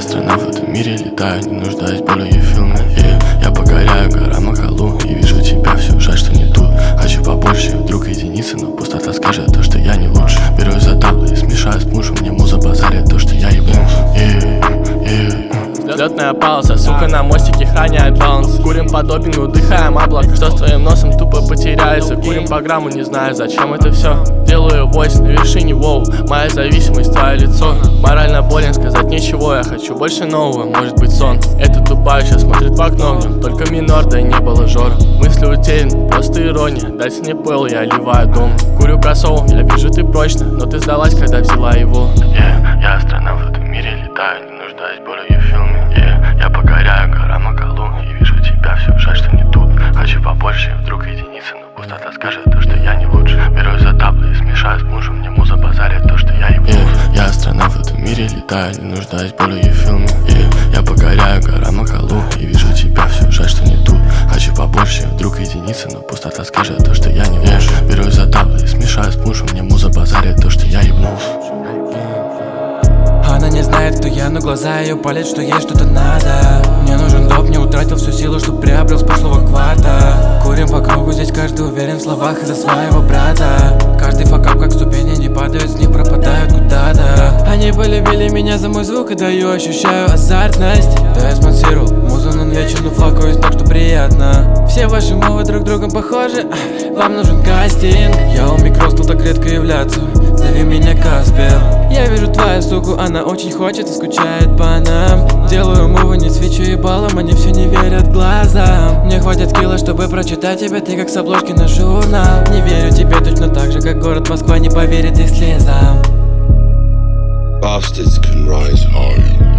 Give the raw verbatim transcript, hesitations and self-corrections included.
астронавт в этом мире летаю, не нуждаюсь более в фильме. yeah. Я покоряю гора Макалу и вижу тебя, все жаль, что не тут. Хочу побольше, вдруг единицы, но пустота скажет то, что я не лучше. Беру за табло и смешаю с пушем, мне муза базарит то, что я ебнулся. yeah, yeah. Взлетная пауза, сука, на мостике храняет баланс. Курим по допингу, дыхаем облако. Что с твоим носом тупо потеряется. Курим по грамму, не знаю, зачем это все. Делаю войс на вершине, воу. Моя зависимость, твое лицо. Морально болен, сказать ничего. Я хочу больше нового, может быть сон. Это тупая сейчас смотрит в окно в нем. Только минор, да и не было жор. Мысли утеряны, просто ирония. Дайте мне пыл, я ливаю дом. Курю косоу, я вижу ты прочно. Но ты сдалась, когда взяла его. yeah. Я астронавт в этом мире летаю, не нуждаюсь более в фильме. yeah. Я покоряю гора Макалу и вижу тебя, все жаль, что не тут. Хочу побольше, вдруг единицы, но пустота скажет то, что я не лучше. Беру за табло и смешаю с мужем, мне муза базарит то, что я ебнулся. yeah. Я астронавт в этом мире летаю, не нуждаюсь более в фильме. yeah. Я покоряю гора Макалу и вижу тебя, все жаль, что не тут. Хочу побольше, вдруг единицы, но пустота скажет то, что я не лучше. Беру за табло и смешаю с мужем, мне муза базарит то, что я ебнулся. Она не знает, кто я, но глаза ее палят, что ей что-то надо. Мне нужен доп, не утратил всю силу, что приобрел с прошлого кварта. Курим по кругу, здесь каждый уверен в словах из-за своего брата. Каждый факап, как ступени, не падают, с них пропадают куда-то. Они полюбили меня за мой звук и даю, ощущаю азартность. Да, я спонсировал музу, но вечер, но факуюсь, так что приятно. Все ваши мовы друг другом похожи, вам нужен кастинг. Я у микро стал так редко являться, зови меня Каспер. Я вижу твою суку, она очень хочет и скучает по нам. Делаю мувы, не свечу ебалом, они все не верят глазам. Мне хватит скилла, чтобы прочитать тебя, ты как с обложки на журнал. Не верю тебе точно так же, как город Москва не поверит их слезам. Bastards can rise high.